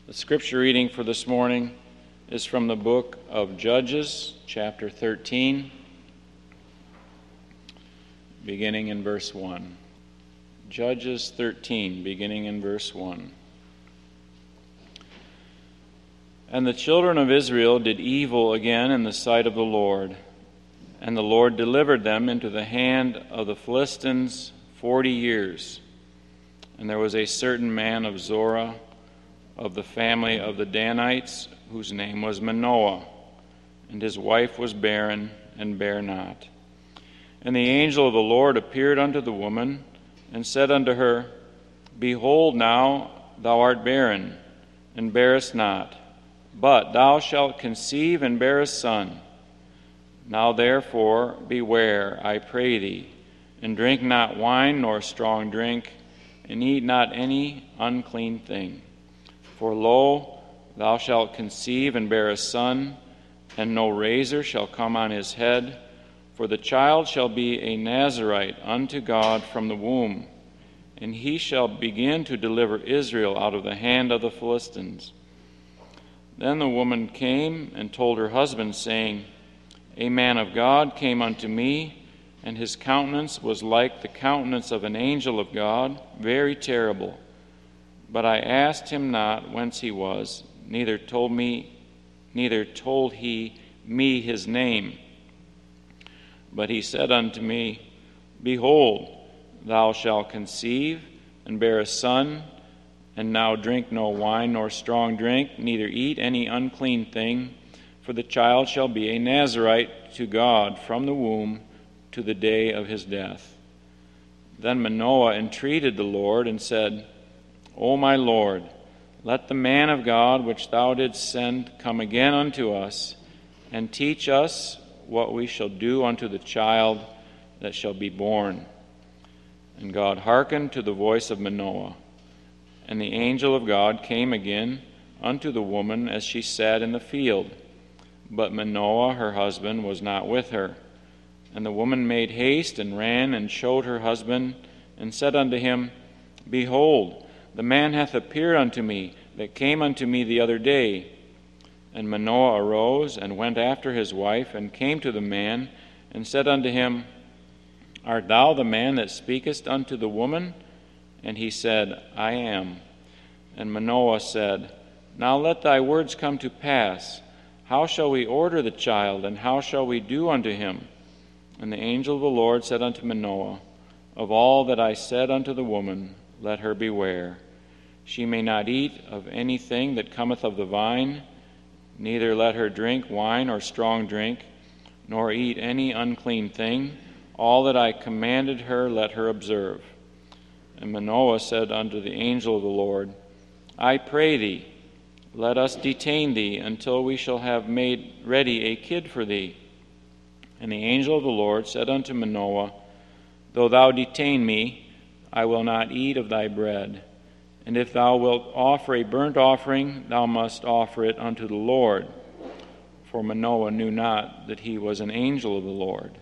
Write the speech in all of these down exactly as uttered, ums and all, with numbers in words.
The scripture reading for this morning is from the book of Judges, chapter thirteen, beginning in verse one. Judges thirteen, beginning in verse one. And the children of Israel did evil again in the sight of the Lord, and the Lord delivered them into the hand of the Philistines forty years. And there was a certain man of Zorah, of the family of the Danites, whose name was Manoah, and his wife was barren, and bare not. And the angel of the Lord appeared unto the woman, and said unto her, Behold, now thou art barren, and bearest not, but thou shalt conceive and bear a son. Now therefore beware, I pray thee, and drink not wine nor strong drink, and eat not any unclean thing. For lo, thou shalt conceive and bear a son, and no razor shall come on his head, for the child shall be a Nazarite unto God from the womb, and he shall begin to deliver Israel out of the hand of the Philistines. Then the woman came and told her husband, saying, A man of God came unto me, and his countenance was like the countenance of an angel of God, very terrible. But I asked him not whence he was, neither told me, neither told he me his name. But he said unto me, Behold, thou shalt conceive and bear a son, and now drink no wine nor strong drink, neither eat any unclean thing, for the child shall be a Nazarite to God from the womb to the day of his death. Then Manoah entreated the Lord and said, O my Lord, let the man of God which thou didst send come again unto us, and teach us what we shall do unto the child that shall be born. And God hearkened to the voice of Manoah. And the angel of God came again unto the woman as she sat in the field. But Manoah her husband was not with her. And the woman made haste and ran and showed her husband, and said unto him, Behold, the man hath appeared unto me, that came unto me the other day. And Manoah arose, and went after his wife, and came to the man, and said unto him, Art thou the man that speakest unto the woman? And he said, I am. And Manoah said, Now let thy words come to pass. How shall we order the child, and how shall we do unto him? And the angel of the Lord said unto Manoah, Of all that I said unto the woman, let her beware. She may not eat of anything that cometh of the vine, neither let her drink wine or strong drink, nor eat any unclean thing. All that I commanded her let her observe. And Manoah said unto the angel of the Lord, I pray thee, let us detain thee until we shall have made ready a kid for thee. And the angel of the Lord said unto Manoah, Though thou detain me, I will not eat of thy bread. And if thou wilt offer a burnt offering, thou must offer it unto the Lord. For Manoah knew not that he was an angel of the Lord.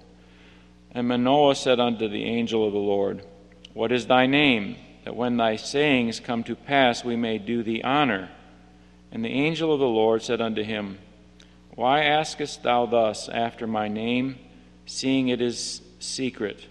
And Manoah said unto the angel of the Lord, What is thy name, that when thy sayings come to pass we may do thee honor? And the angel of the Lord said unto him, Why askest thou thus after my name, seeing it is secret?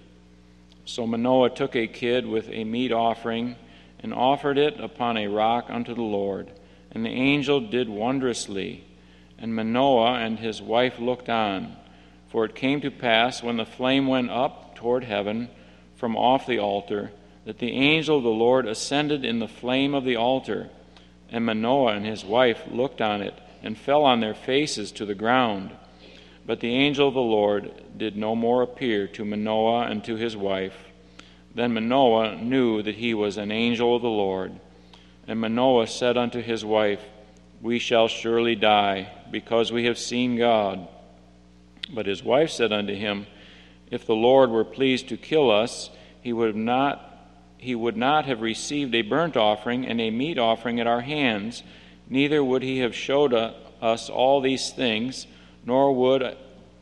So Manoah took a kid with a meat offering, and offered it upon a rock unto the Lord. And the angel did wondrously. And Manoah and his wife looked on. For it came to pass, when the flame went up toward heaven from off the altar, that the angel of the Lord ascended in the flame of the altar. And Manoah and his wife looked on it, and fell on their faces to the ground. But the angel of the Lord did no more appear to Manoah and to his wife. Then Manoah knew that he was an angel of the Lord. And Manoah said unto his wife, We shall surely die, because we have seen God. But his wife said unto him, If the Lord were pleased to kill us, he would not he would not have received a burnt offering and a meat offering at our hands, neither would he have showed us all these things, nor would,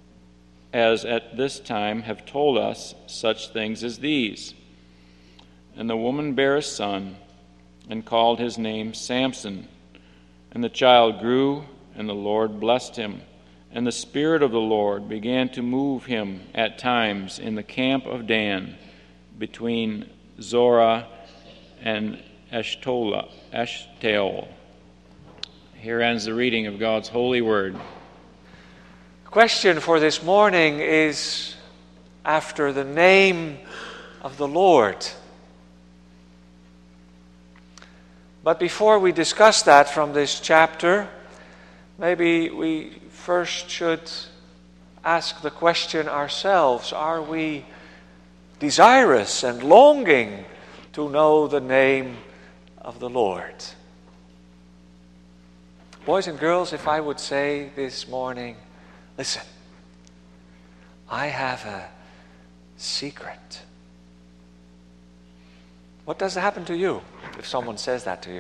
as at this time, have told us such things as these. And the woman bare a son, and called his name Samson. And the child grew, and the Lord blessed him. And the Spirit of the Lord began to move him at times in the camp of Dan, between Zorah and Eshtola, Eshtaol. Here ends the reading of God's holy word. The question for this morning is after the name of the Lord. But before we discuss that from this chapter, maybe we first should ask the question ourselves: are we desirous and longing to know the name of the Lord? Boys and girls, if I would say this morning, listen, I have a secret. What does happen to you if someone says that to you?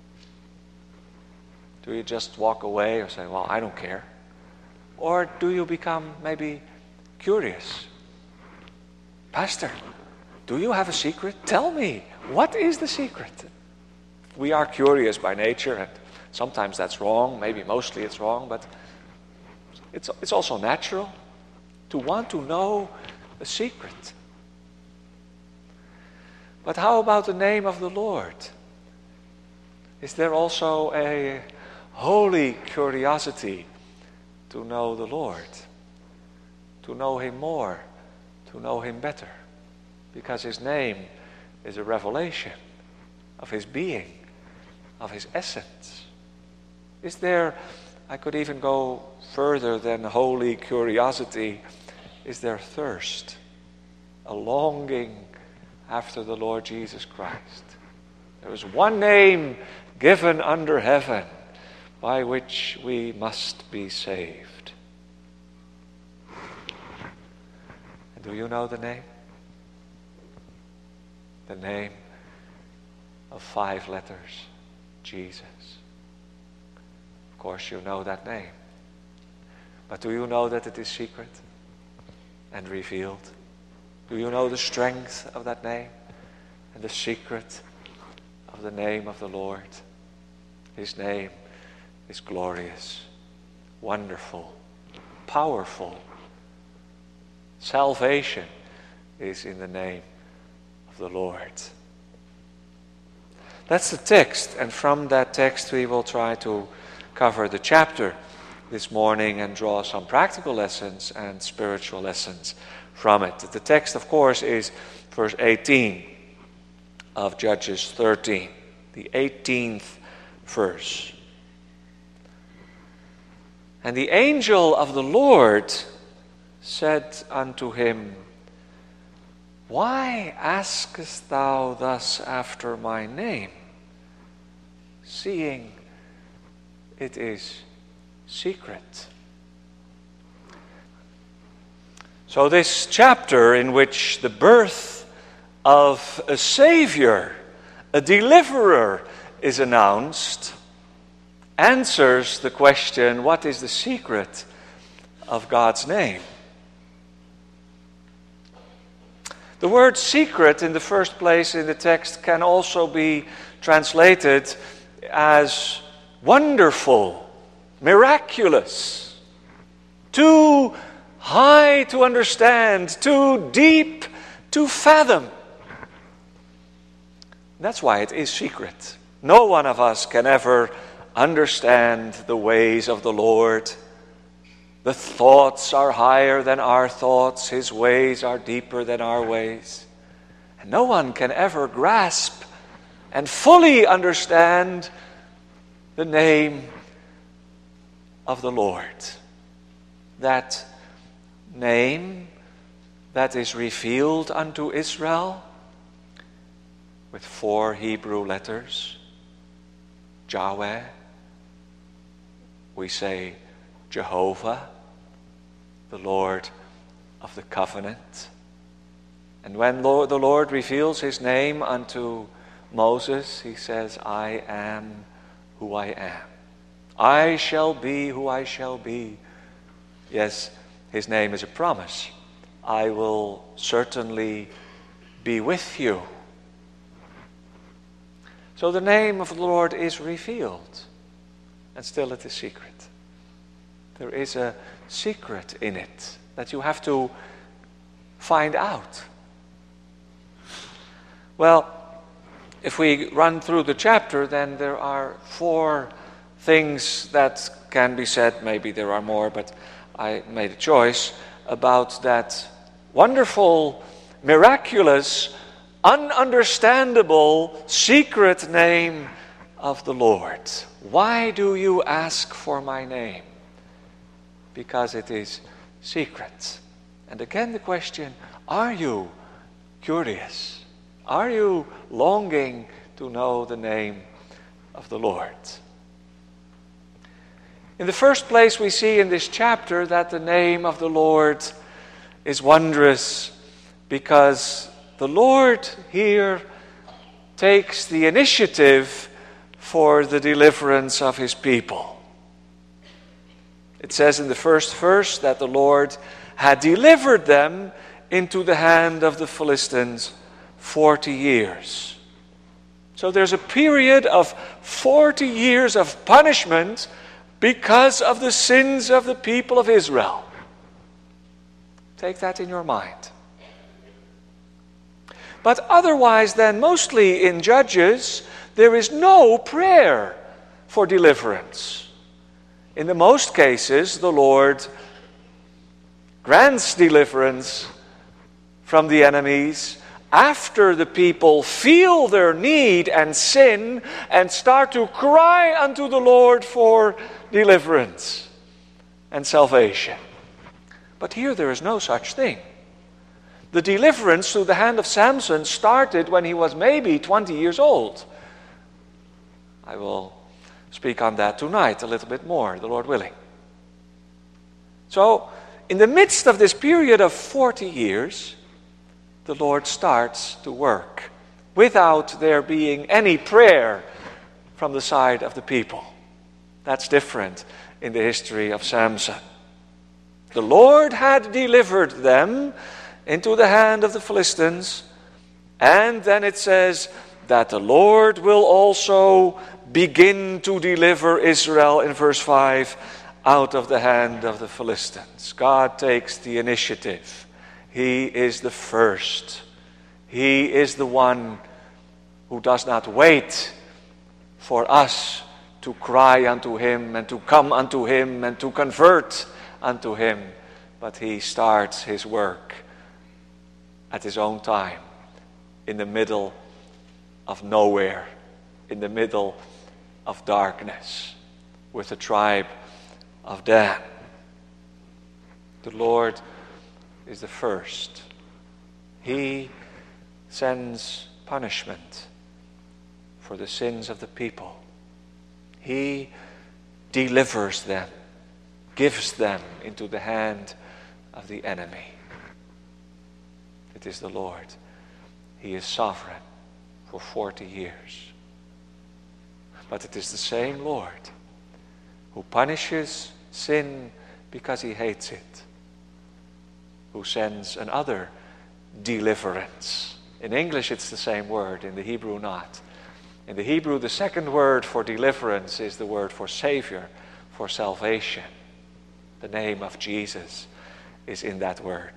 Do you just walk away or say, well, I don't care? Or do you become maybe curious? Pastor, do you have a secret? Tell me, what is the secret? We are curious by nature, and sometimes that's wrong, maybe mostly it's wrong, but it's, it's also natural to want to know the secret. But how about the name of the Lord? Is there also a holy curiosity to know the Lord, to know Him more, to know Him better? Because His name is a revelation of His being, of His essence. Is there, I could even go further than holy curiosity, is there thirst, a longing after the Lord Jesus Christ? There is one name given under heaven by which we must be saved. And do you know the name? The name of five letters, Jesus. Of course you know that name. But do you know that it is secret and revealed? Do you know the strength of that name and the secret of the name of the Lord? His name is glorious, wonderful, powerful. Salvation is in the name of the Lord. That's the text, and from that text we will try to cover the chapter this morning and draw some practical lessons and spiritual lessons from it. The text, of course, is verse eighteen of Judges thirteen, the eighteenth verse. And the angel of the Lord said unto him, Why askest thou thus after my name, seeing it is secret? So this chapter, in which the birth of a Savior, a deliverer, is announced, answers the question, what is the secret of God's name? The word secret in the first place in the text can also be translated as wonderful, miraculous, too high to understand, too deep to fathom. That's why it is secret. No one of us can ever understand the ways of the Lord. The thoughts are higher than our thoughts. His ways are deeper than our ways. And no one can ever grasp and fully understand the name of the Lord. That name that is revealed unto Israel with four Hebrew letters, Yahweh. We say Jehovah, the Lord of the covenant. And when Lord, the Lord reveals His name unto Moses, He says, I am who I am. I shall be who I shall be. Yes, His name is a promise. I will certainly be with you. So the name of the Lord is revealed. and still it is secret. There is a secret in it that you have to find out. Well, if we run through the chapter, then there are four things that can be said. Maybe there are more, but I made a choice about that wonderful, miraculous, ununderstandable, secret name of the Lord. Why do you ask for my name? Because it is secret. And again the question, are you curious? Are you longing to know the name of the Lord? In the first place, we see in this chapter that the name of the Lord is wondrous because the Lord here takes the initiative for the deliverance of his people. It says in the first verse that the Lord had delivered them into the hand of the Philistines forty years. So there's a period of forty years of punishment because of the sins of the people of Israel. Take that in your mind. But otherwise, then, mostly in Judges, there is no prayer for deliverance. In the most cases, the Lord grants deliverance from the enemies after the people feel their need and sin and start to cry unto the Lord for deliverance and salvation. But here there is no such thing. The deliverance through the hand of Samson started when he was maybe twenty years old. I will speak on that tonight a little bit more, the Lord willing. So, in the midst of this period of forty years, the Lord starts to work without there being any prayer from the side of the people. That's different in the history of Samson. The Lord had delivered them into the hand of the Philistines, and then it says that the Lord will also begin to deliver Israel in verse five out of the hand of the Philistines. God takes the initiative. He is the first. He is the one who does not wait for us to cry unto him and to come unto him and to convert unto him, but he starts his work at his own time, in the middle of nowhere, in the middle of darkness, with the tribe of Dan. The Lord is the first. He sends punishment for the sins of the people. He delivers them, gives them into the hand of the enemy. It is the Lord. He is sovereign for forty years. But it is the same Lord who punishes sin because he hates it, who sends another deliverance. In English it's the same word, in the Hebrew not. In the Hebrew the second word for deliverance is the word for Savior, for salvation. The name of Jesus is in that word.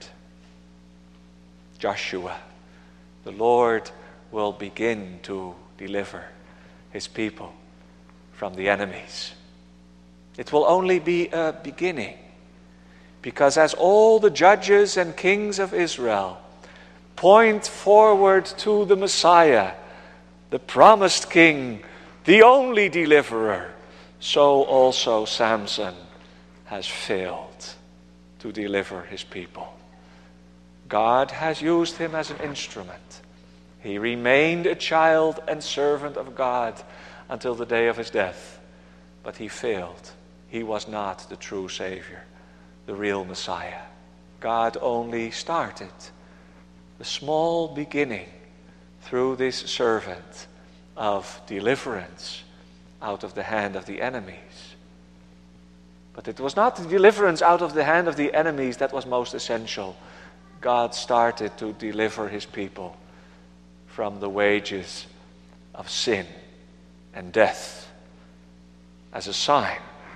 Joshua, the Lord will begin to deliver his people from the enemies. It will only be a beginning, because as all the judges and kings of Israel point forward to the Messiah, the promised king, the only deliverer, so also Samson has failed to deliver his people. God has used him as an instrument. He remained a child and servant of God until the day of his death, but he failed. He was not the true Savior, the real Messiah. God only started the small beginning through this servant of deliverance out of the hand of the enemies. But it was not the deliverance out of the hand of the enemies that was most essential. God started to deliver his people from the wages of sin and death. as a sign.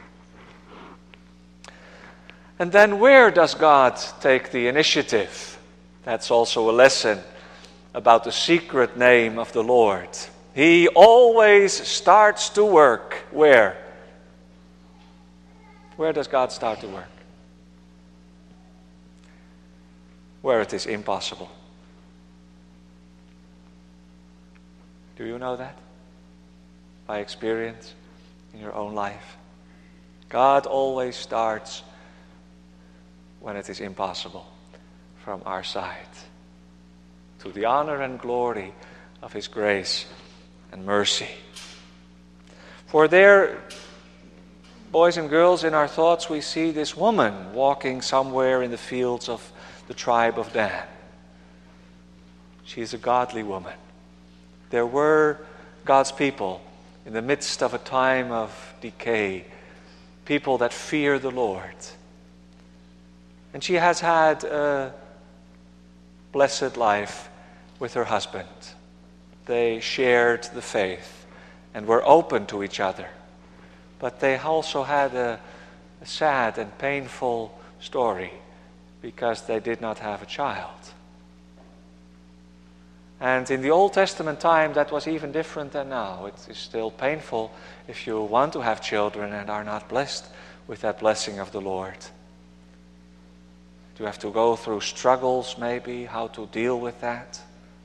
And then where does God take the initiative? That's also a lesson about the secret name of the Lord. He always starts to work. Where? Where does God start to work? Where it is impossible. Do you know that? By experience in your own life. God always starts when it is impossible from our side, to the honor and glory of His grace and mercy. For there, boys and girls, in our thoughts we see this woman walking somewhere in the fields of the tribe of Dan. She is a godly woman. There were God's people in the midst of a time of decay, people that fear the Lord. And she has had a blessed life with her husband. They shared the faith and were open to each other. But they also had a, a sad and painful story because they did not have a child. And in the Old Testament time, that was even different than now. It is still painful if you want to have children and are not blessed with that blessing of the Lord. You have to go through struggles, maybe, how to deal with that.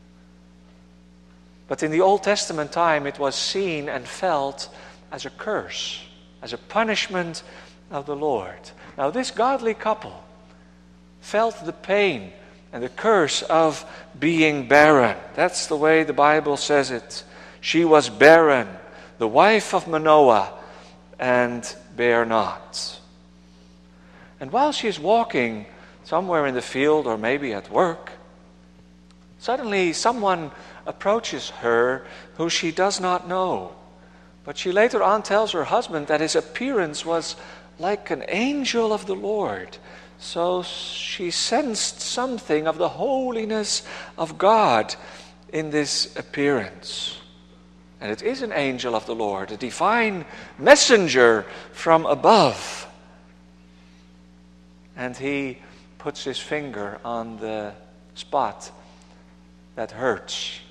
But in the Old Testament time, it was seen and felt as a curse, as a punishment of the Lord. Now, this godly couple felt the pain and the curse of being barren. That's the way the Bible says it. She was barren, the wife of Manoah, and bare not. And while she is walking somewhere in the field or maybe at work, suddenly someone approaches her who she does not know. But she later on tells her husband that his appearance was like an angel of the Lord. So she sensed something of the holiness of God in this appearance. And it is an angel of the Lord, a divine messenger from above. And he puts his finger on the spot that hurts.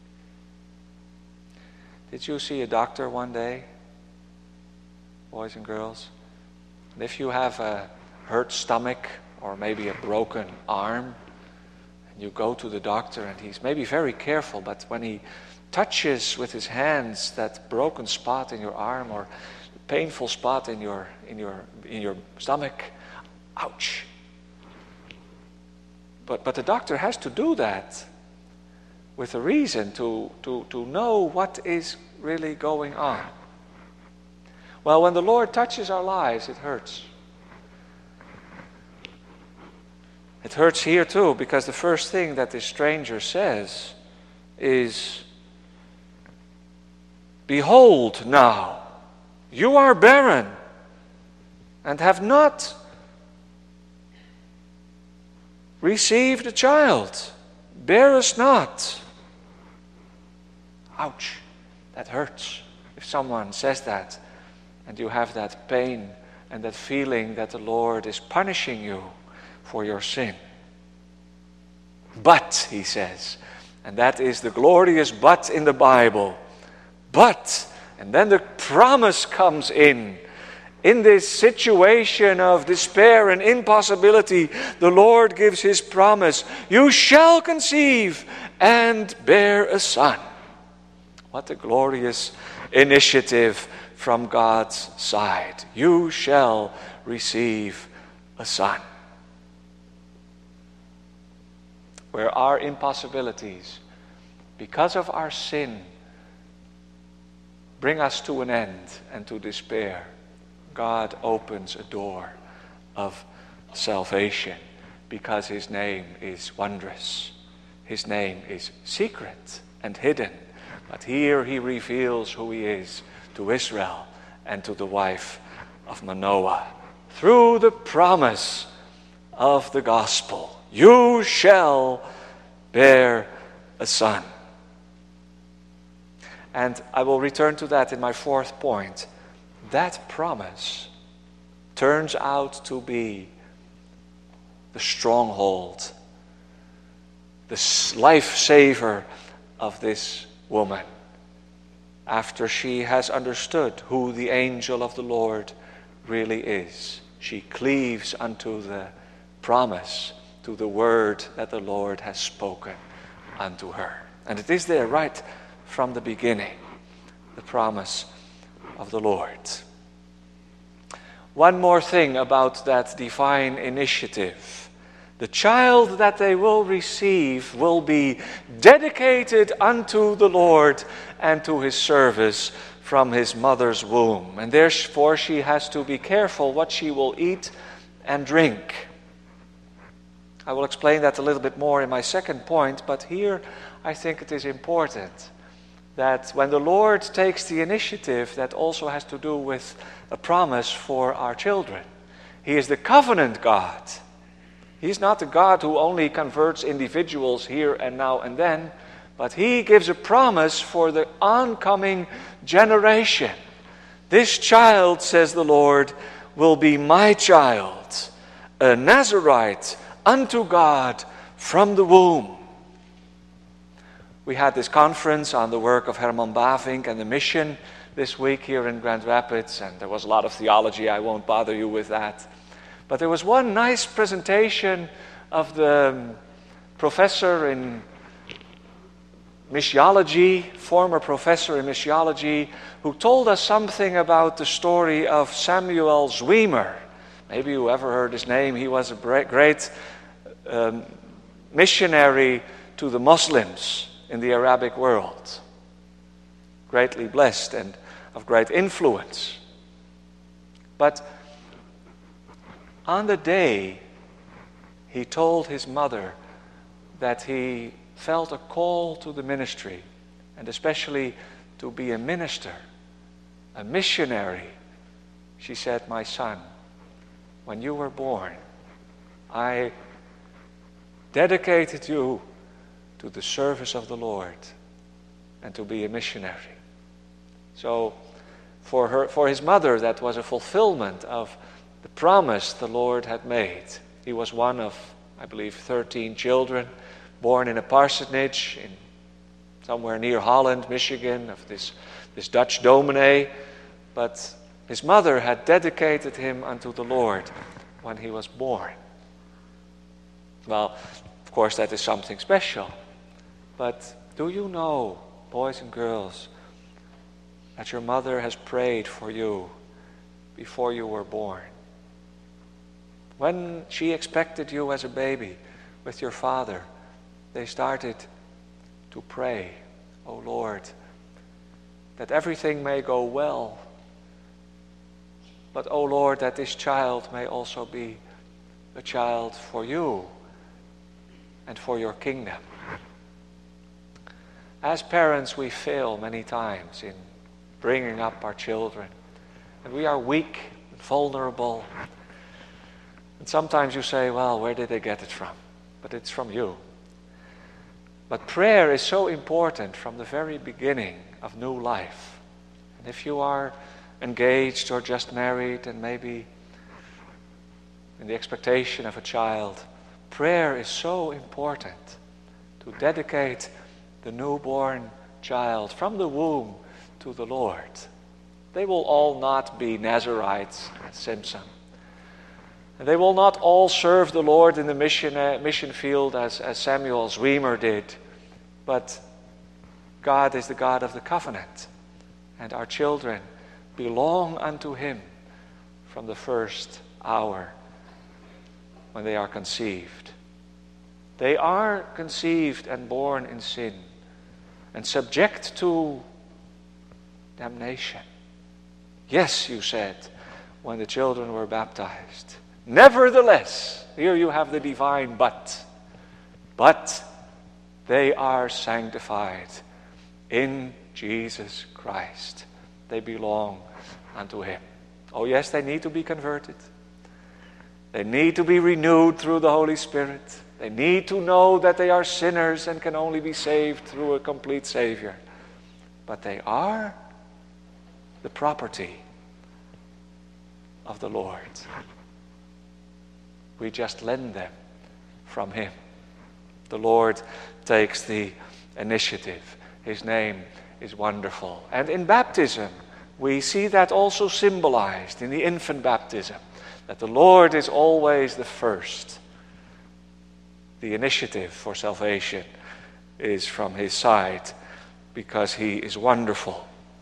Did you see a doctor one day, boys and girls? And if you have a hurt stomach or maybe a broken arm, and you go to the doctor and he's maybe very careful, but when he touches with his hands that broken spot in your arm or painful spot in your in your in your stomach, ouch. But but the doctor has to do that with a reason to, to, to know what is really going on. Well, when the Lord touches our lives, it hurts. It hurts here too, because the first thing that this stranger says is, "Behold now, you are barren and have not received a child. Bear us not." Ouch, that hurts. If someone says that and you have that pain and that feeling that the Lord is punishing you for your sin. But, he says, and that is the glorious but in the Bible. But, and then the promise comes in. In this situation of despair and impossibility, the Lord gives His promise. You shall conceive and bear a son. What a glorious initiative from God's side. You shall receive a son. Where our impossibilities, because of our sin, bring us to an end and to despair, God opens a door of salvation because His name is wondrous. His name is secret and hidden. But here He reveals who He is to Israel and to the wife of Manoah. Through the promise of the gospel, you shall bear a son. And I will return to that in my fourth point. that promise turns out to be the stronghold, the lifesaver of this woman. After she has understood who the angel of the Lord really is, she cleaves unto the promise, to the word that the Lord has spoken unto her. And it is there right from the beginning, the promise of the Lord. One more thing about that divine initiative. The child that they will receive will be dedicated unto the Lord and to his service from his mother's womb. And therefore she has to be careful what she will eat and drink. I will explain that a little bit more in my second point, but here I think it is important that when the Lord takes the initiative, that also has to do with a promise for our children. He is the covenant God. He's not the God who only converts individuals here and now and then, but He gives a promise for the oncoming generation. This child, says the Lord, will be my child, a Nazarite unto God from the womb. We had this conference on the work of Herman Bavinck and the mission this week here in Grand Rapids, and there was a lot of theology. I won't bother you with that. But there was one nice presentation of the professor in missiology, former professor in missiology, who told us something about the story of Samuel Zwemer. Maybe you ever heard his name. He was a great um, missionary to the Muslims in the Arabic world. Greatly blessed and of great influence. But on the day he told his mother that he felt a call to the ministry, and especially to be a minister, a missionary, she said, "My son, when you were born, I dedicated you to the service of the Lord and to be a missionary." So for her, for his mother, that was a fulfillment of the promise the Lord had made. He was one of, I believe, thirteen children, born in a parsonage in somewhere near Holland, Michigan, of this, this Dutch dominee. But his mother had dedicated him unto the Lord when he was born. Well, of course, that is something special. But do you know, boys and girls, that your mother has prayed for you before you were born? When she expected you as a baby with your father, they started to pray, "Oh Lord, that everything may go well, but oh Lord, that this child may also be a child for you and for your kingdom." As parents, we fail many times in bringing up our children, and we are weak and vulnerable. And sometimes you say, "Well, where did they get it from?" But it's from you. But prayer is so important from the very beginning of new life. And if you are engaged or just married and maybe in the expectation of a child, prayer is so important to dedicate the newborn child from the womb to the Lord. They will all not be Nazarites as Simpson. And they will not all serve the Lord in the mission, uh, mission field as, as Samuel Zwemer did. But God is the God of the covenant. And our children belong unto Him from the first hour when they are conceived. They are conceived and born in sin and subject to damnation. Yes, you said when the children were baptized. Nevertheless, here you have the divine but. But they are sanctified in Jesus Christ. They belong unto Him. Oh yes, they need to be converted. They need to be renewed through the Holy Spirit. They need to know that they are sinners and can only be saved through a complete Savior. But they are the property of the Lord. We just lend them from him. The Lord takes the initiative. His name is wonderful. And in baptism, we see that also symbolized in the infant baptism, that the Lord is always the first. The initiative for salvation is from his side because he is wonderful.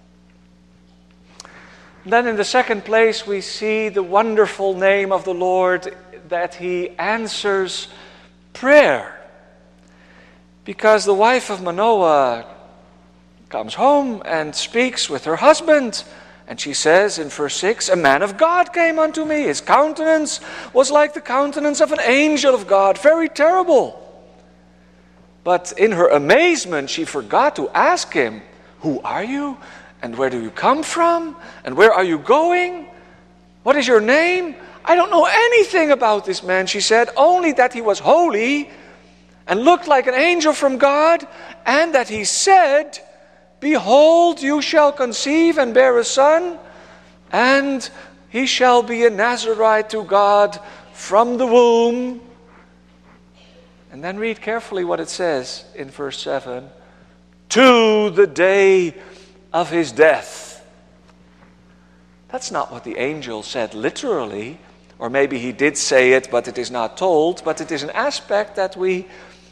Then in the second place, we see the wonderful name of the Lord, that he answers prayer. Because the wife of Manoah comes home and speaks with her husband. And she says in verse six, "A man of God came unto me. His countenance was like the countenance of an angel of God, very terrible." But in her amazement, she forgot to ask him, "Who are you? And where do you come from? And where are you going? What is your name?" "I don't know anything about this man," she said, "only that he was holy and looked like an angel from God, and that he said, 'Behold, you shall conceive and bear a son, and he shall be a Nazarite to God from the womb.'" And then read carefully what it says in verse seven. "To the day of his death." That's not what the angel said literally, or maybe he did say it, but it is not told, but it is an aspect that we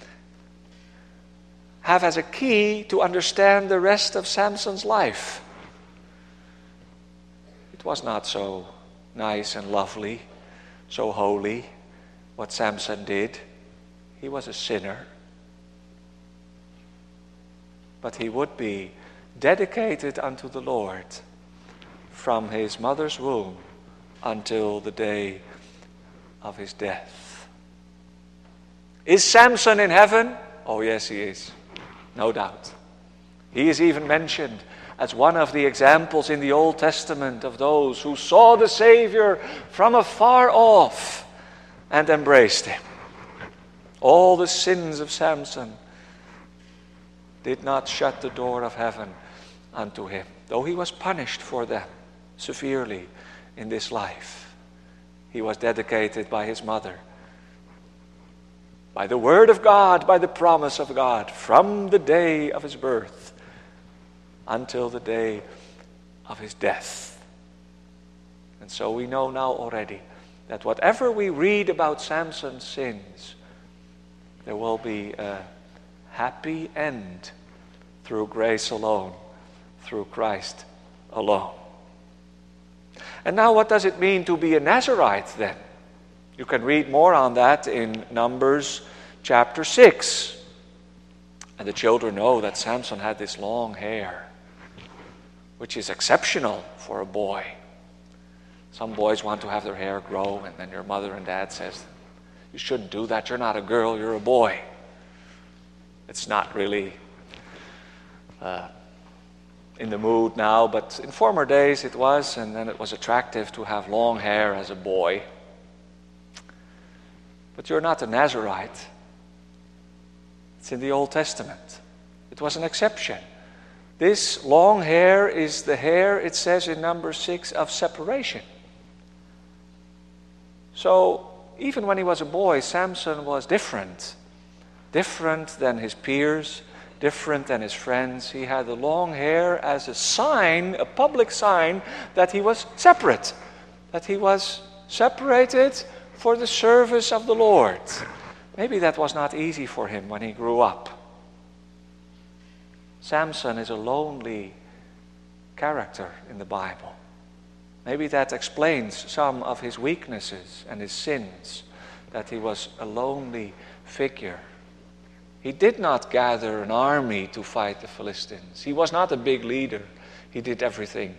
have as a key to understand the rest of Samson's life. It was not so nice and lovely, so holy, what Samson did. He was a sinner. But he would be dedicated unto the Lord from his mother's womb until the day of his death. Is Samson in heaven? Oh yes, he is. No doubt. He is even mentioned as one of the examples in the Old Testament of those who saw the Savior from afar off and embraced him. All the sins of Samson did not shut the door of heaven unto him, though he was punished for them severely in this life. He was dedicated by his mother, by the word of God, by the promise of God, from the day of his birth until the day of his death. And so we know now already that whatever we read about Samson's sins, there will be a happy end through grace alone, through Christ alone. And now what does it mean to be a Nazarite then? You can read more on that in Numbers chapter six. And the children know that Samson had this long hair, which is exceptional for a boy. Some boys want to have their hair grow, and then your mother and dad says, "You shouldn't do that. You're not a girl, you're a boy." It's not really uh, in the mood now, but in former days it was, and then it was attractive to have long hair as a boy. But you're not a Nazarite. It's in the Old Testament. It was an exception. This long hair is the hair, it says in number six, of separation. So even when he was a boy, Samson was different. Different than his peers, different than his friends. He had the long hair as a sign, a public sign, that he was separate. That he was separated for the service of the Lord. Maybe that was not easy for him when he grew up. Samson is a lonely character in the Bible. Maybe that explains some of his weaknesses and his sins, that he was a lonely figure. He did not gather an army to fight the Philistines. He was not a big leader. He did everything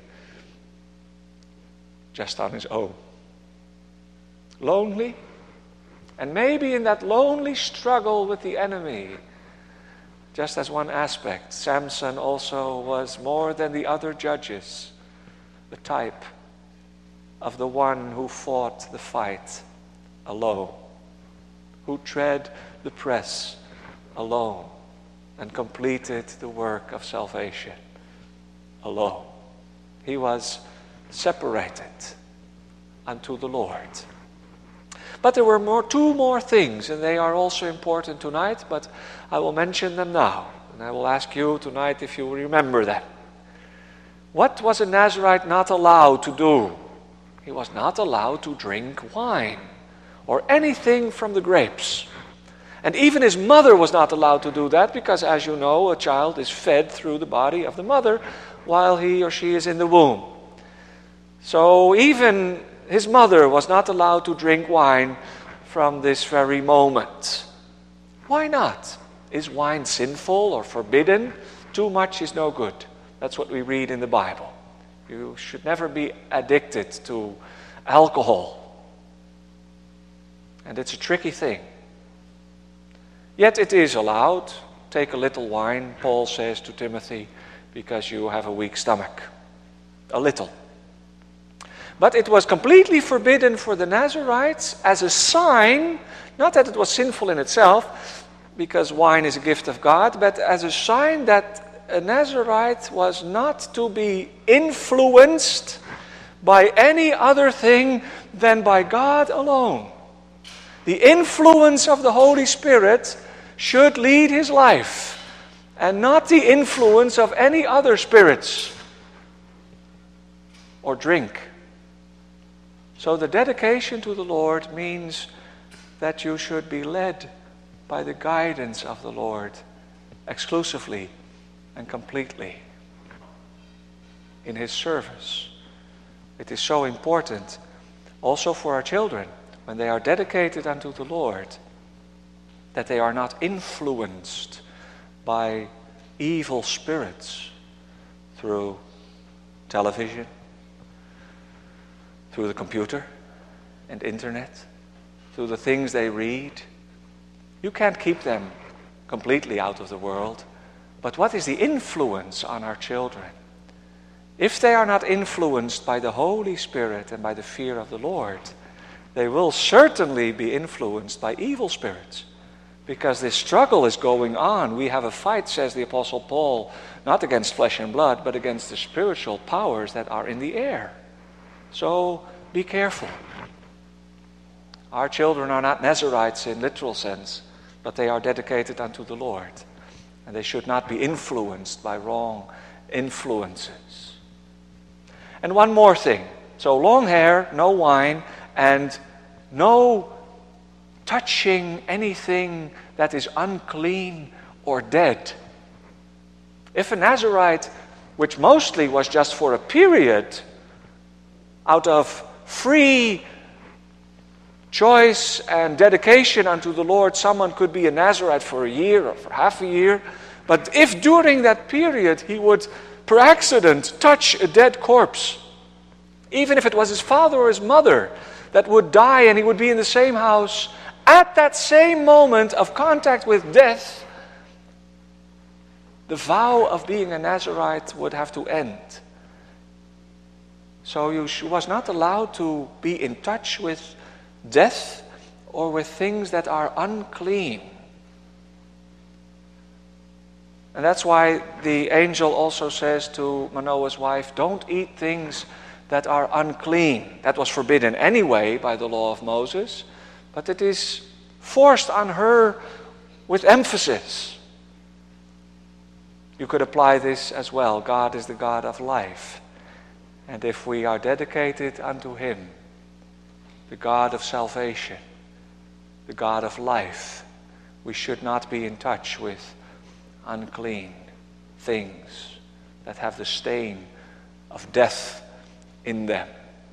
just on his own. Lonely, and maybe in that lonely struggle with the enemy, just as one aspect, Samson also was more than the other judges, the type of the one who fought the fight alone, who tread the press alone and completed the work of salvation alone. He was separated unto the Lord. But there were more, two more things, and they are also important tonight, but I will mention them now. And I will ask you tonight if you remember them. What was a Nazirite not allowed to do? He was not allowed to drink wine or anything from the grapes. And even his mother was not allowed to do that because, as you know, a child is fed through the body of the mother while he or she is in the womb. So even his mother was not allowed to drink wine from this very moment. Why not? Is wine sinful or forbidden? Too much is no good. That's what we read in the Bible. You should never be addicted to alcohol. And it's a tricky thing. Yet it is allowed. Take a little wine, Paul says to Timothy, because you have a weak stomach. A little. But it was completely forbidden for the Nazirites as a sign, not that it was sinful in itself, because wine is a gift of God, but as a sign that a Nazirite was not to be influenced by any other thing than by God alone. The influence of the Holy Spirit should lead his life, and not the influence of any other spirits or drink. So the dedication to the Lord means that you should be led by the guidance of the Lord exclusively and completely in his service. It is so important also for our children when they are dedicated unto the Lord that they are not influenced by evil spirits through television, through the computer and internet, through the things they read. You can't keep them completely out of the world. But what is the influence on our children? If they are not influenced by the Holy Spirit and by the fear of the Lord, they will certainly be influenced by evil spirits. Because this struggle is going on. We have a fight, says the Apostle Paul, not against flesh and blood, but against the spiritual powers that are in the air. So be careful. Our children are not Nazirites in literal sense, but they are dedicated unto the Lord. And they should not be influenced by wrong influences. And one more thing. So long hair, no wine, and no touching anything that is unclean or dead. If a Nazirite, which mostly was just for a period, out of free choice and dedication unto the Lord, someone could be a Nazirite for a year or for half a year. But if during that period he would, per accident, touch a dead corpse, even if it was his father or his mother that would die and he would be in the same house, at that same moment of contact with death, the vow of being a Nazirite would have to end. So you was not allowed to be in touch with death or with things that are unclean. And that's why the angel also says to Manoah's wife, don't eat things that are unclean. That was forbidden anyway by the law of Moses, but it is forced on her with emphasis. You could apply this as well. God is the God of life. And if we are dedicated unto him, the God of salvation, the God of life, we should not be in touch with unclean things that have the stain of death in them.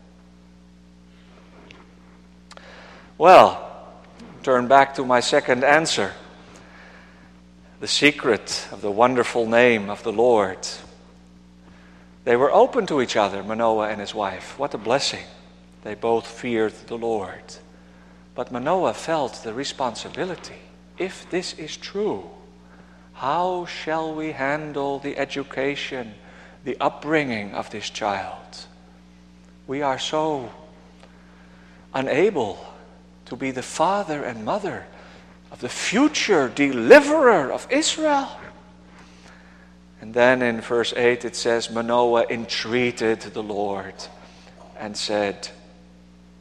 Well, turn back to my second answer. The secret of the wonderful name of the Lord. They were open to each other, Manoah and his wife. What a blessing. They both feared the Lord. But Manoah felt the responsibility. If this is true, how shall we handle the education, the upbringing of this child? We are so unable to be the father and mother of the future deliverer of Israel. And then in verse eight it says, Manoah entreated the Lord and said,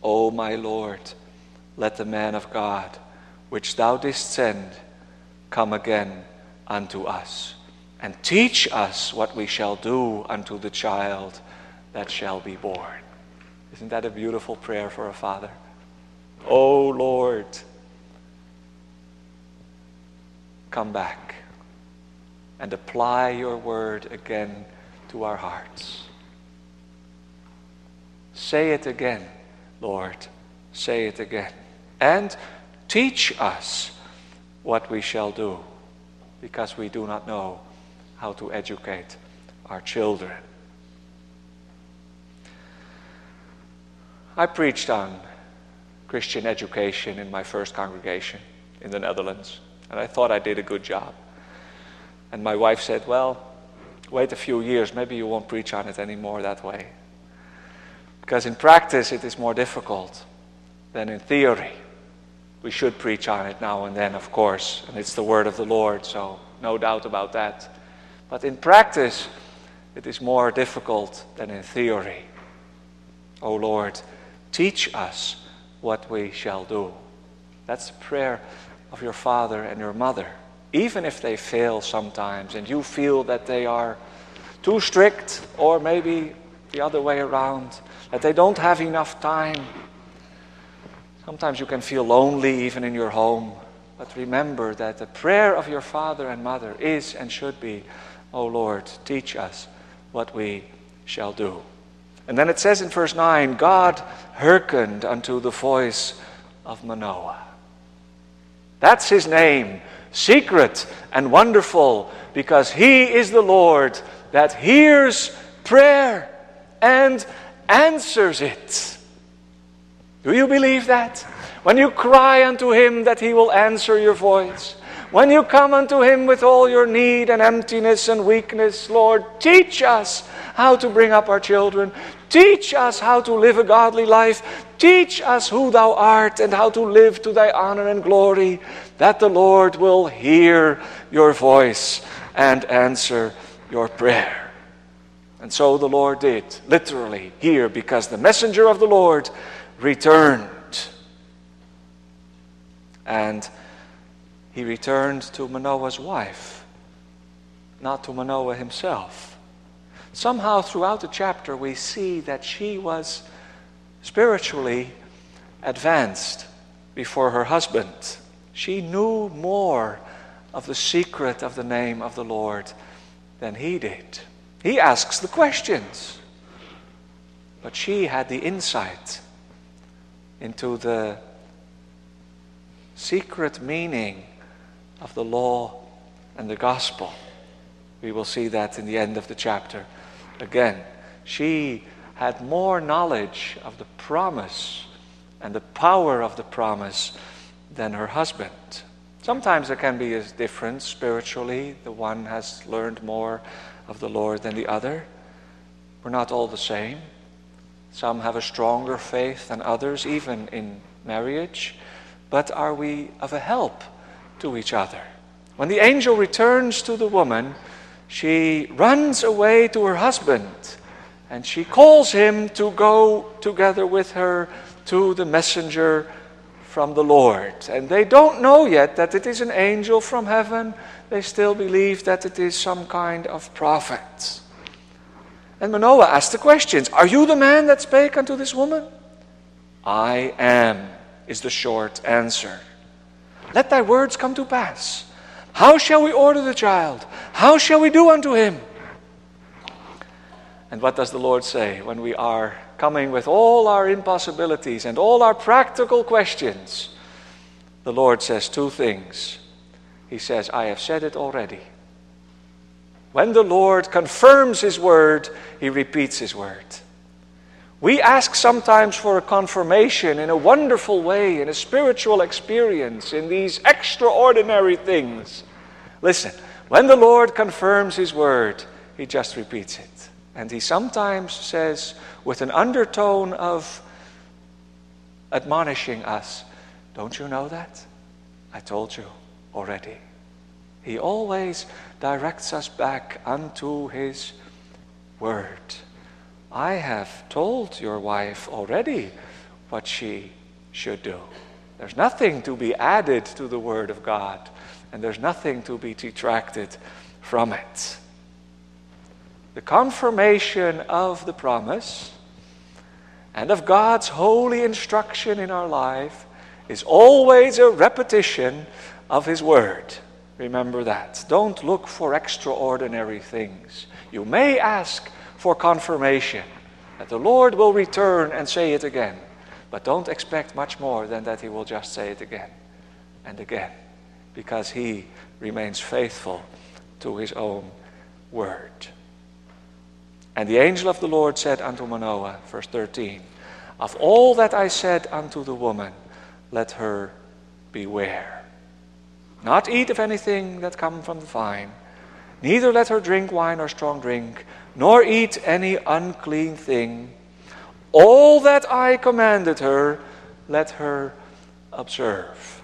O my Lord, let the man of God, which thou didst send, come again unto us, and teach us what we shall do unto the child that shall be born. Isn't that a beautiful prayer for a father? O Lord, come back and apply your word again to our hearts. Say it again, Lord, say it again. And teach us what we shall do, because we do not know how to educate our children. I preached on Christian education in my first congregation in the Netherlands, and I thought I did a good job. And my wife said, well, wait a few years, maybe you won't preach on it anymore that way. Because in practice it is more difficult than in theory. We should preach on it now and then, of course, and it's the word of the Lord, so no doubt about that. But in practice, it is more difficult than in theory. O Lord, teach us what we shall do. That's the prayer of your father and your mother. Even if they fail sometimes and you feel that they are too strict, or maybe the other way around, that they don't have enough time. Sometimes you can feel lonely even in your home. But remember that the prayer of your father and mother is and should be, O Lord, teach us what we shall do. And then it says in verse nine, God hearkened unto the voice of Manoah. That's his name, secret and wonderful, because he is the Lord that hears prayer and answers it. Do you believe that? When you cry unto him, that he will answer your voice. When you come unto him with all your need and emptiness and weakness, Lord, teach us how to bring up our children. Teach us how to live a godly life. Teach us who thou art and how to live to thy honor and glory, that the Lord will hear your voice and answer your prayer. And so the Lord did, literally, hear, because the messenger of the Lord returned. And he returned to Manoah's wife, not to Manoah himself. Somehow throughout the chapter we see that she was spiritually advanced before her husband. She knew more of the secret of the name of the Lord than he did. He asks the questions, but she had the insight into the secret meaning of the law and the gospel. We will see that in the end of the chapter. Again, she had more knowledge of the promise and the power of the promise than her husband. Sometimes there can be a difference spiritually. The one has learned more of the Lord than the other. We're not all the same. Some have a stronger faith than others, even in marriage. But are we of a help to each other? When the angel returns to the woman, she runs away to her husband, and she calls him to go together with her to the messenger from the Lord. And they don't know yet that it is an angel from heaven. They still believe that it is some kind of prophet. And Manoah asked the questions. Are you the man that spake unto this woman? I am, is the short answer. Let thy words come to pass. How shall we order the child? How shall we do unto him? And what does the Lord say when we are coming with all our impossibilities and all our practical questions? The Lord says two things. He says, I have said it already. When the Lord confirms his word, he repeats his word. We ask sometimes for a confirmation in a wonderful way, in a spiritual experience, in these extraordinary things. Listen, when the Lord confirms his word, he just repeats it. And he sometimes says, with an undertone of admonishing us, don't you know that? I told you already. He always directs us back unto his word. I have told your wife already what she should do. There's nothing to be added to the Word of God, and there's nothing to be detracted from it. The confirmation of the promise and of God's holy instruction in our life is always a repetition of His Word. Remember that. Don't look for extraordinary things. You may ask for confirmation, that the Lord will return and say it again. But don't expect much more than that He will just say it again and again, because He remains faithful to His own Word. And the angel of the Lord said unto Manoah, verse thirteen, of all that I said unto the woman, let her beware. Not eat of anything that come from the vine, neither let her drink wine or strong drink, nor eat any unclean thing. All that I commanded her, let her observe.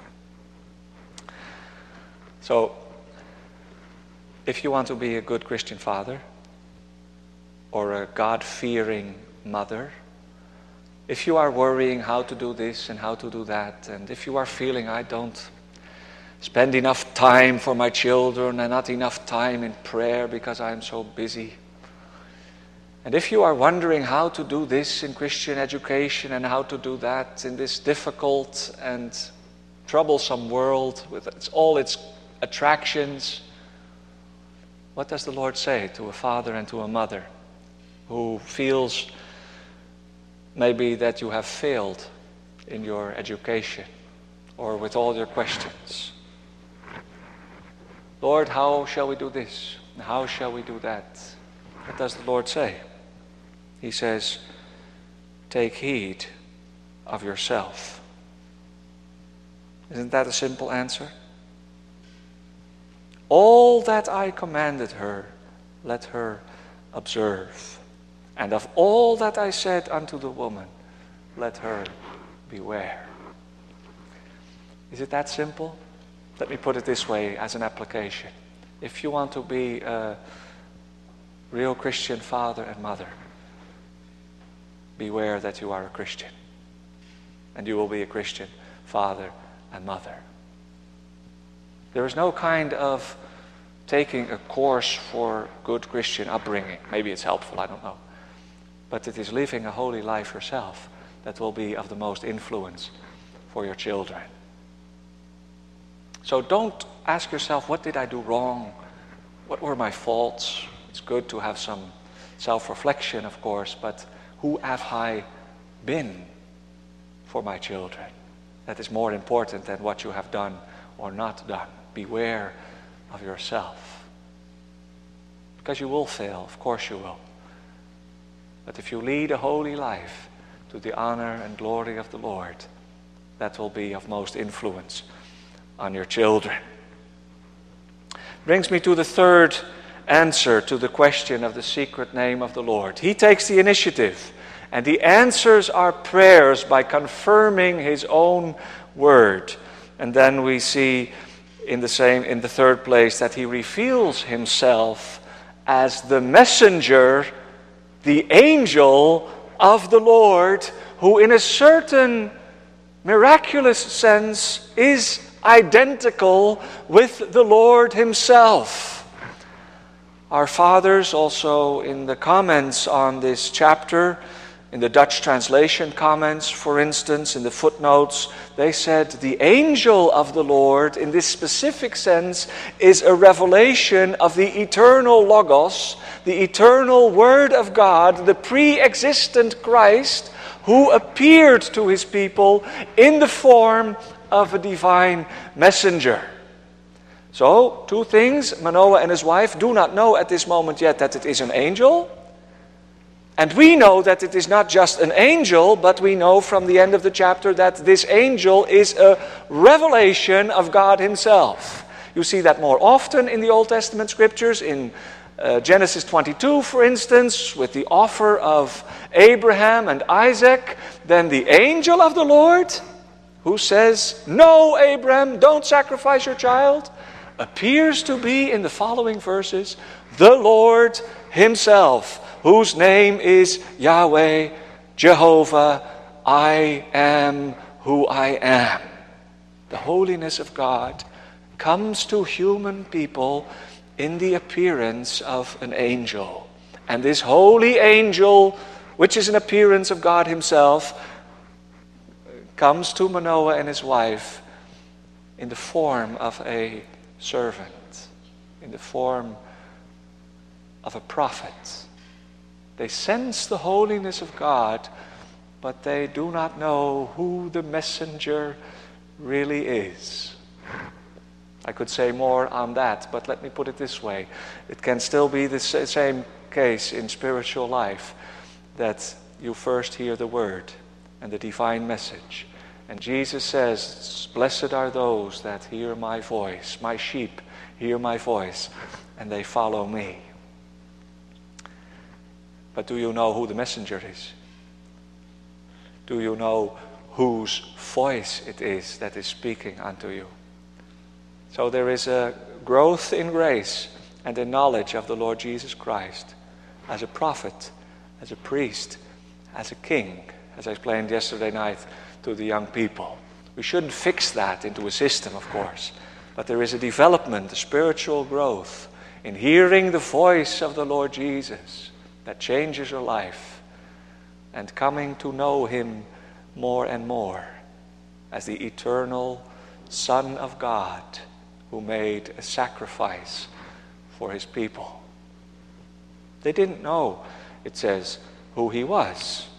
So, if you want to be a good Christian father, or a God-fearing mother, if you are worrying how to do this and how to do that, and if you are feeling I don't spend enough time for my children and not enough time in prayer because I am so busy, and if you are wondering how to do this in Christian education and how to do that in this difficult and troublesome world with its, all its attractions, what does the Lord say to a father and to a mother who feels maybe that you have failed in your education or with all your questions? Lord, how shall we do this? How shall we do that? What does the Lord say? He says, take heed of yourself. Isn't that a simple answer? All that I commanded her, let her observe. And of all that I said unto the woman, let her beware. Is it that simple? Let me put it this way as an application. If you want to be a real Christian father and mother, beware that you are a Christian. And you will be a Christian father and mother. There is no kind of taking a course for good Christian upbringing. Maybe it's helpful, I don't know. But it is living a holy life yourself that will be of the most influence for your children. So don't ask yourself, what did I do wrong? What were my faults? It's good to have some self-reflection, of course, but who have I been for my children? That is more important than what you have done or not done. Beware of yourself. Because you will fail, of course you will. But if you lead a holy life to the honor and glory of the Lord, that will be of most influence on your children. Brings me to the third answer to the question of the secret name of the Lord. He takes the initiative and he answers our prayers by confirming his own word. And then we see in the same, in the third place, that he reveals himself as the messenger, the angel of the Lord, who in a certain miraculous sense is identical with the Lord himself. Our fathers also in the comments on this chapter, in the Dutch translation comments, for instance, in the footnotes, they said the angel of the Lord in this specific sense is a revelation of the eternal Logos, the eternal Word of God, the pre-existent Christ who appeared to his people in the form of a divine messenger. So, two things. Manoah and his wife do not know at this moment yet that it is an angel. And we know that it is not just an angel, but we know from the end of the chapter that this angel is a revelation of God himself. You see that more often in the Old Testament scriptures, in uh, Genesis twenty-two, for instance, with the offer of Abraham and Isaac. Then the angel of the Lord, who says, "No, Abraham, don't sacrifice your child," appears to be in the following verses the Lord himself, whose name is Yahweh, Jehovah, I am who I am. The holiness of God comes to human people in the appearance of an angel. And this holy angel, which is an appearance of God himself, comes to Manoah and his wife in the form of a servant, in the form of a prophet. They sense the holiness of God, but they do not know who the messenger really is. I could say more on that, but let me put it this way. It can still be the same case in spiritual life, that you first hear the word and the divine message. And Jesus says, blessed are those that hear my voice. My sheep hear my voice, and they follow me. But do you know who the messenger is? Do you know whose voice it is that is speaking unto you? So there is a growth in grace and in knowledge of the Lord Jesus Christ as a prophet, as a priest, as a king, as I explained yesterday night to the young people. We shouldn't fix that into a system, of course, but there is a development, a spiritual growth in hearing the voice of the Lord Jesus that changes your life, and coming to know him more and more as the eternal Son of God who made a sacrifice for his people. They didn't know, it says, who he was.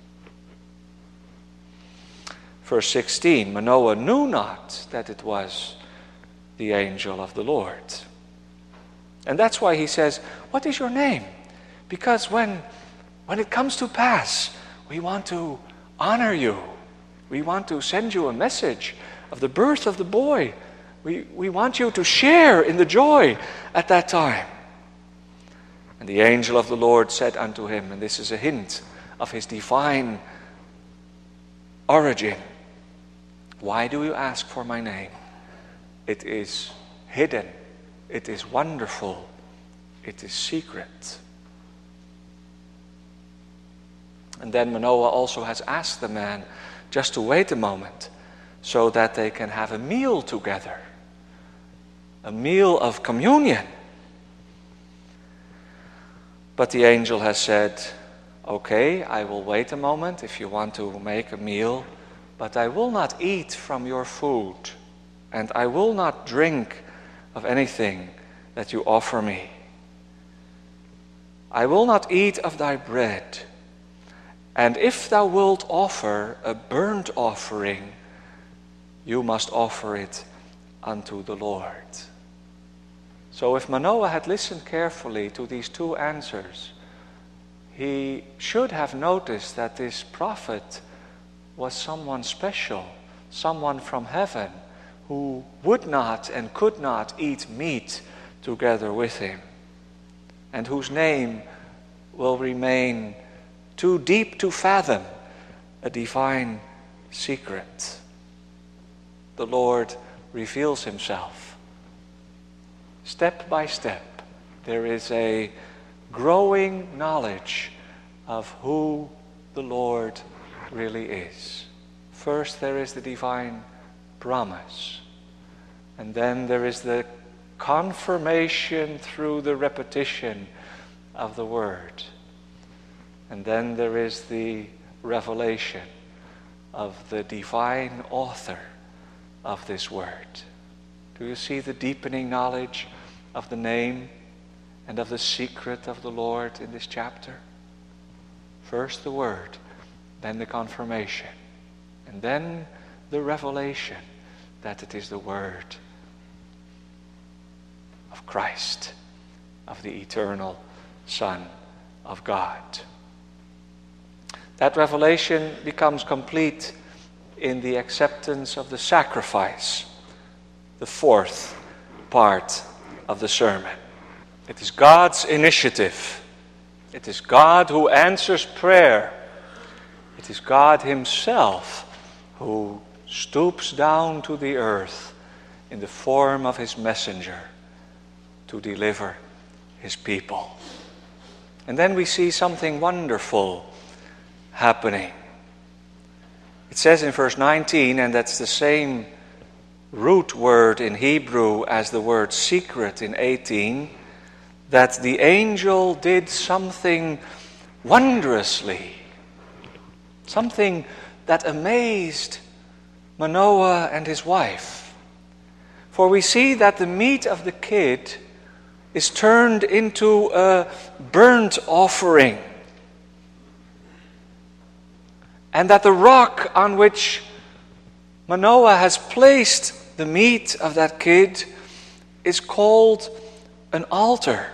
Verse sixteen, Manoah knew not that it was the angel of the Lord. And that's why he says, what is your name? Because when, when it comes to pass, we want to honor you. We want to send you a message of the birth of the boy. We, we want you to share in the joy at that time. And the angel of the Lord said unto him, and this is a hint of his divine origin, why do you ask for my name? It is hidden. It is wonderful. It is secret. And then Manoah also has asked the man just to wait a moment so that they can have a meal together. A meal of communion. But the angel has said, okay, I will wait a moment if you want to make a meal, but I will not eat from your food, and I will not drink of anything that you offer me. I will not eat of thy bread, and if thou wilt offer a burnt offering, you must offer it unto the Lord. So if Manoah had listened carefully to these two answers, he should have noticed that this prophet was someone special, someone from heaven who would not and could not eat meat together with him, and whose name will remain too deep to fathom, a divine secret. The Lord reveals himself. Step by step, there is a growing knowledge of who the Lord really is. First, there is the divine promise. And then there is the confirmation through the repetition of the word. And then there is the revelation of the divine author of this word. Do you see the deepening knowledge of the name and of the secret of the Lord in this chapter? First the word, then the confirmation, and then the revelation that it is the word of Christ, of the eternal Son of God. That revelation becomes complete in the acceptance of the sacrifice, the fourth part of the sermon. It is God's initiative. It is God who answers prayer. It is God himself who stoops down to the earth in the form of his messenger to deliver his people. And then we see something wonderful happening. It says in verse nineteen, and that's the same root word in Hebrew as the word secret in eighteen, that the angel did something wondrously, something that amazed Manoah and his wife. For we see that the meat of the kid is turned into a burnt offering, and that the rock on which Manoah has placed the meat of that kid is called an altar.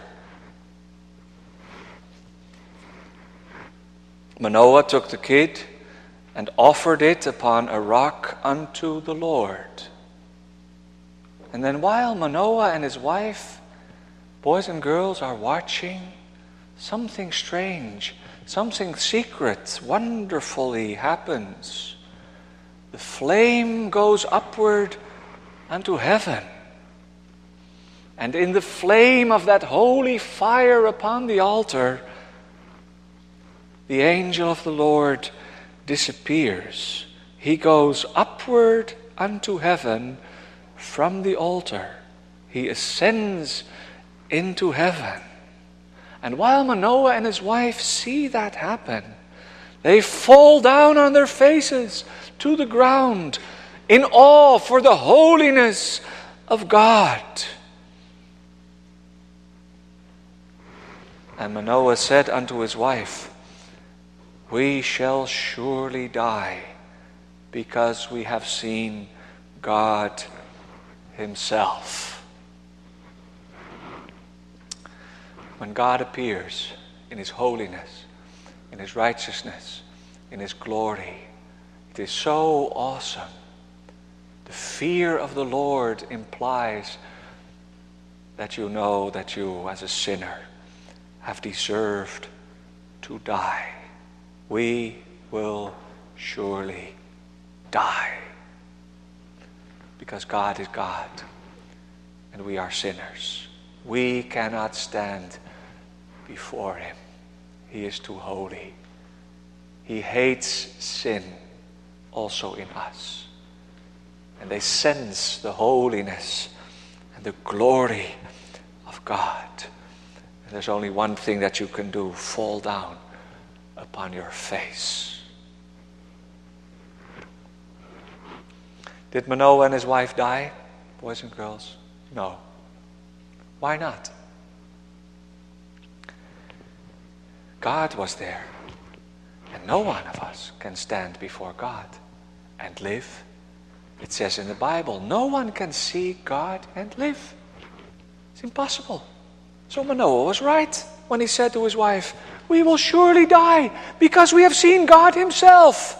Manoah took the kid and offered it upon a rock unto the Lord. And then while Manoah and his wife, boys and girls, are watching, something strange, something secret, wonderfully happens. The flame goes upward unto heaven. And in the flame of that holy fire upon the altar, the angel of the Lord disappears. He goes upward unto heaven from the altar. He ascends into heaven. And while Manoah and his wife see that happen, they fall down on their faces to the ground in awe for the holiness of God. And Manoah said unto his wife, "We shall surely die, because we have seen God Himself." When God appears in His holiness, in His righteousness, in His glory, it is so awesome. The fear of the Lord implies that you know that you, as a sinner, have deserved to die. We will surely die, because God is God and we are sinners. We cannot stand before Him. He is too holy. He hates sin also in us. And they sense the holiness and the glory of God. And there's only one thing that you can do: fall down upon your face. Did Manoah and his wife die, boys and girls? No. Why not? God was there. And no one of us can stand before God and live. It says in the Bible, no one can see God and live. It's impossible. So Manoah was right when he said to his wife, "We will surely die because we have seen God Himself."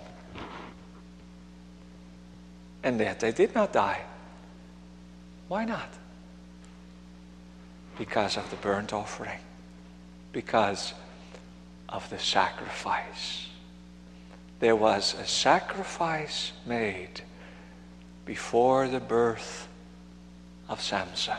And yet they did not die. Why not? Because of the burnt offering. Because of the sacrifice. There was a sacrifice made before the birth of Samson.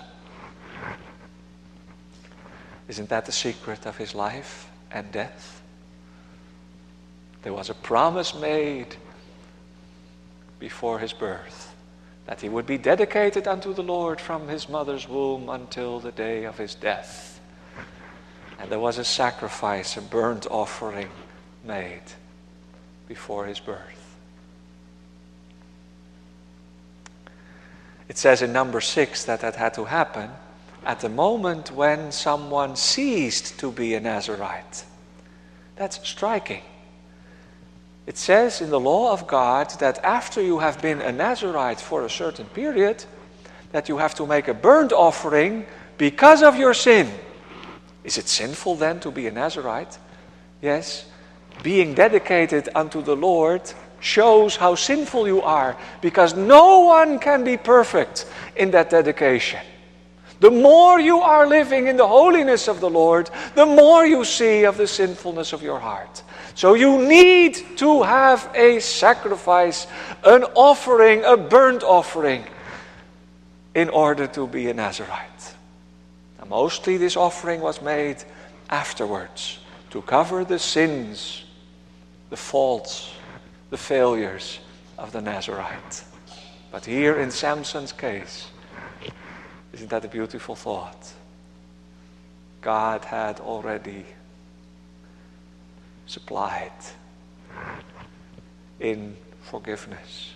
Isn't that the secret of his life and death? There was a promise made before his birth that he would be dedicated unto the Lord from his mother's womb until the day of his death. And there was a sacrifice, a burnt offering made before his birth. It says in number six that that had to happen at the moment when someone ceased to be a Nazirite. That's striking. It says in the law of God that after you have been a Nazirite for a certain period, that you have to make a burnt offering because of your sin. Is it sinful then to be a Nazirite? Yes. Being dedicated unto the Lord shows how sinful you are, because no one can be perfect in that dedication. The more you are living in the holiness of the Lord, the more you see of the sinfulness of your heart. So you need to have a sacrifice, an offering, a burnt offering, in order to be a Nazirite. Now, mostly this offering was made afterwards to cover the sins, the faults the failures of the Nazarite. But here in Samson's case, isn't that a beautiful thought? God had already supplied in forgiveness,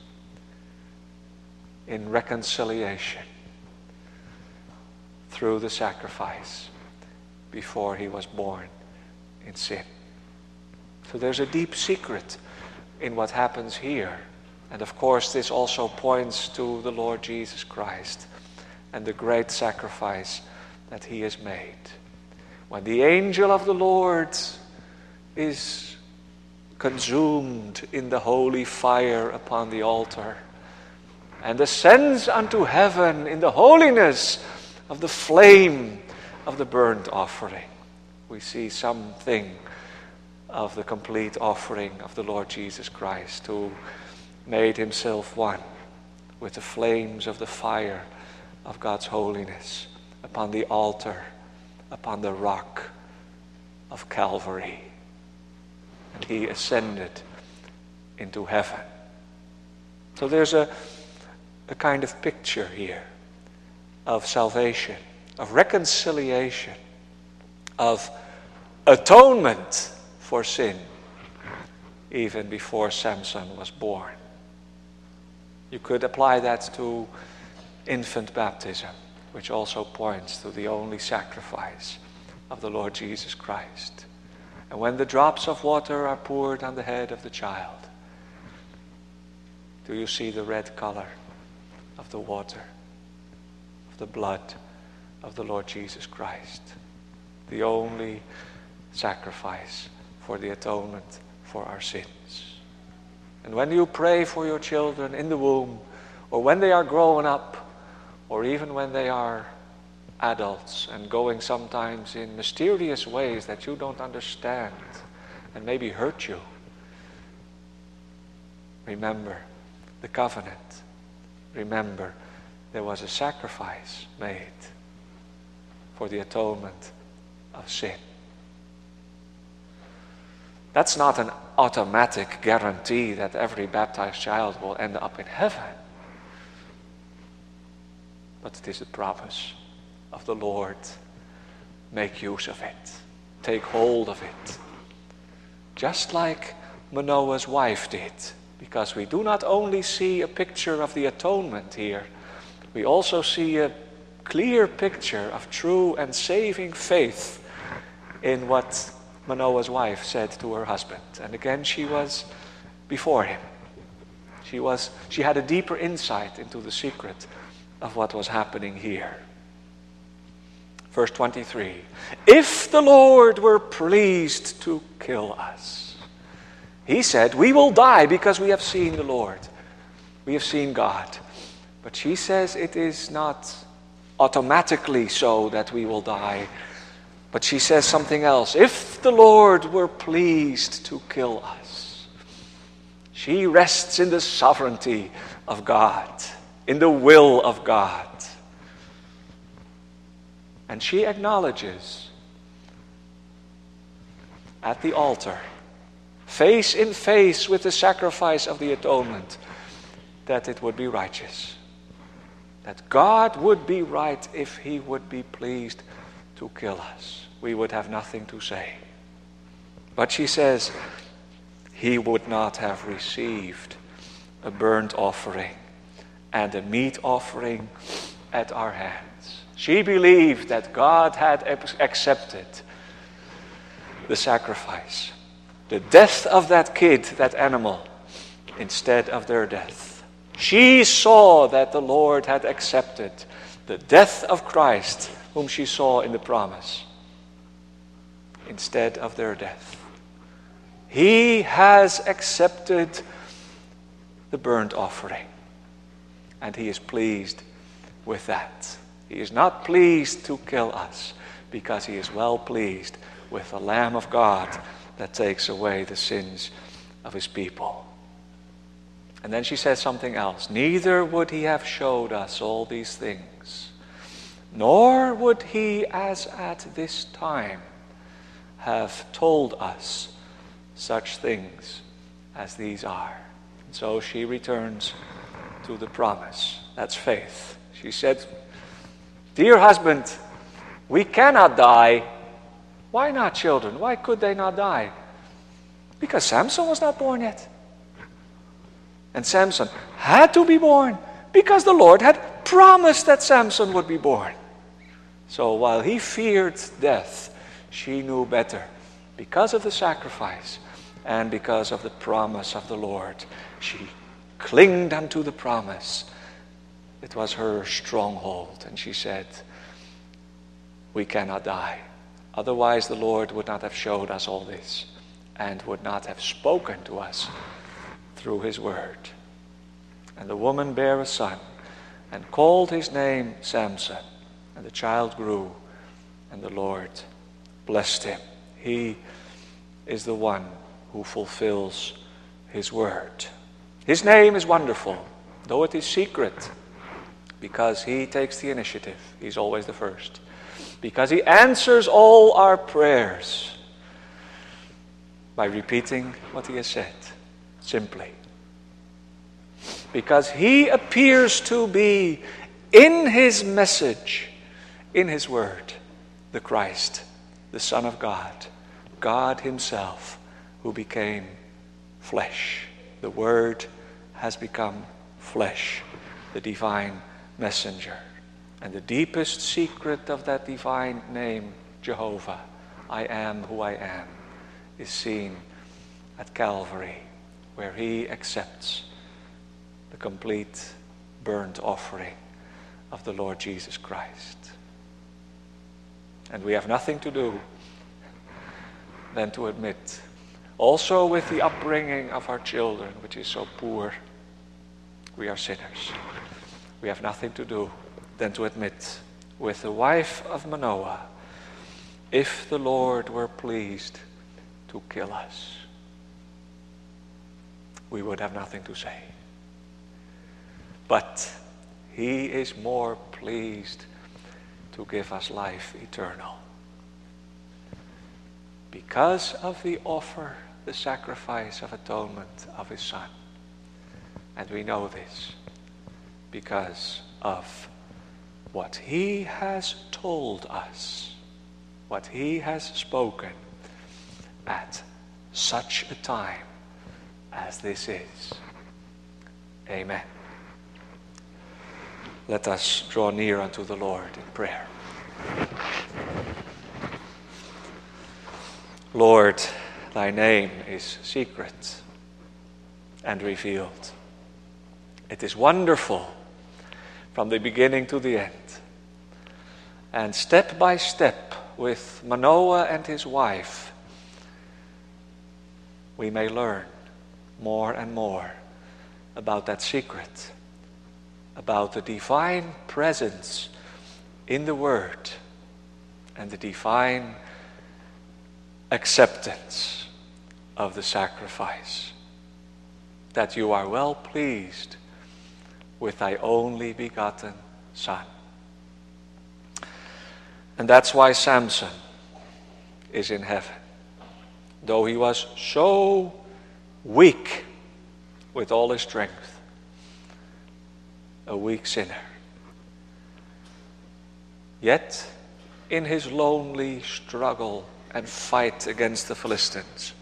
in reconciliation, through the sacrifice before he was born in sin. So there's a deep secret in what happens here. And of course, this also points to the Lord Jesus Christ and the great sacrifice that he has made. When the angel of the Lord is consumed in the holy fire upon the altar and ascends unto heaven in the holiness of the flame of the burnt offering, we see something of the complete offering of the Lord Jesus Christ, who made himself one with the flames of the fire of God's holiness upon the altar, upon the rock of Calvary. And he ascended into heaven. So there's a, a kind of picture here of salvation, of reconciliation, of atonement for sin, even before Samson was born. You could apply that to infant baptism, which also points to the only sacrifice of the Lord Jesus Christ. And when the drops of water are poured on the head of the child, do you see the red color of the water, of the blood of the Lord Jesus Christ? The only sacrifice for the atonement for our sins. And when you pray for your children in the womb, or when they are growing up, or even when they are adults and going sometimes in mysterious ways that you don't understand and maybe hurt you, remember the covenant. Remember there was a sacrifice made for the atonement of sin. That's not an automatic guarantee that every baptized child will end up in heaven. But it is a promise of the Lord. Make use of it. Take hold of it. Just like Manoah's wife did. Because we do not only see a picture of the atonement here, we also see a clear picture of true and saving faith in what Manoah's wife said to her husband. And again, she was before him. She was, she had a deeper insight into the secret of what was happening here. Verse twenty-three. If the Lord were pleased to kill us, he said, we will die because we have seen the Lord. We have seen God. But she says it is not automatically so that we will die. But she says something else. If the Lord were pleased to kill us. She rests in the sovereignty of God, in the will of God. And she acknowledges at the altar, face in face with the sacrifice of the atonement, that it would be righteous. That God would be right if he would be pleased to kill us. We would have nothing to say. But she says, he would not have received a burnt offering and a meat offering at our hands. She believed that God had accepted the sacrifice, the death of that kid, that animal, instead of their death. She saw that the Lord had accepted the death of Christ, whom she saw in the promise, instead of their death. He has accepted the burnt offering, and he is pleased with that. He is not pleased to kill us, because he is well pleased with the Lamb of God that takes away the sins of his people. And then she says something else. Neither would he have showed us all these things, nor would he, as at this time, have told us such things as these are. And so she returns to the promise. That's faith. She said, "Dear husband, we cannot die." Why not, children? Why could they not die? Because Samson was not born yet. And Samson had to be born because the Lord had promised that Samson would be born. So while he feared death, she knew better. Because of the sacrifice and because of the promise of the Lord, she clinged unto the promise. It was her stronghold. And she said, "We cannot die. Otherwise the Lord would not have showed us all this and would not have spoken to us through his word." And the woman bare a son and called his name Samson. And the child grew, and the Lord blessed him. He is the one who fulfills his word. His name is wonderful, though it is secret, because he takes the initiative. He's always the first. Because he answers all our prayers by repeating what he has said, simply. Because he appears to be, in his message, in his word, the Christ, the Son of God, God himself, who became flesh. The Word has become flesh, the divine messenger. And the deepest secret of that divine name, Jehovah, I am who I am, is seen at Calvary, where he accepts the complete burnt offering of the Lord Jesus Christ. And we have nothing to do than to admit, also with the upbringing of our children, which is so poor, we are sinners. We have nothing to do than to admit with the wife of Manoah, if the Lord were pleased to kill us, we would have nothing to say. But he is more pleased to give us life eternal. Because of the offer, the sacrifice of atonement of his Son. And we know this because of what he has told us, what he has spoken at such a time as this is. Amen. Let us draw near unto the Lord in prayer. Lord, thy name is secret and revealed. It is wonderful from the beginning to the end. And step by step, with Manoah and his wife, we may learn more and more about that secret, about the divine presence in the Word and the divine acceptance of the sacrifice, that you are well pleased with thy only begotten Son. And that's why Samson is in heaven. Though he was so weak with all his strength, a weak sinner, yet in his lonely struggle and fight against the Philistines,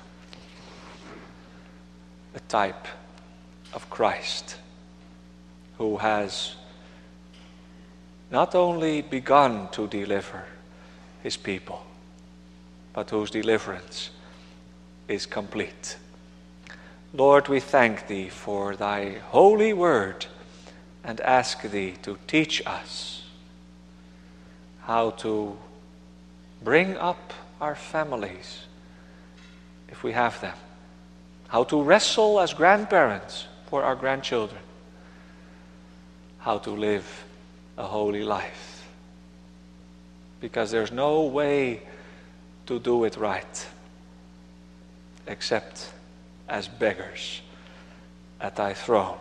a type of Christ, who has not only begun to deliver his people, but whose deliverance is complete. Lord, we thank thee for thy holy word and ask thee to teach us how to bring up our families, if we have them, how to wrestle as grandparents for our grandchildren, how to live a holy life. Because there's no way to do it right except as beggars at thy throne.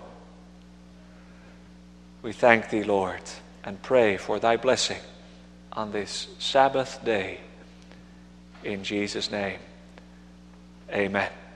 We thank thee, Lord, and pray for thy blessing on this Sabbath day. In Jesus' name, amen.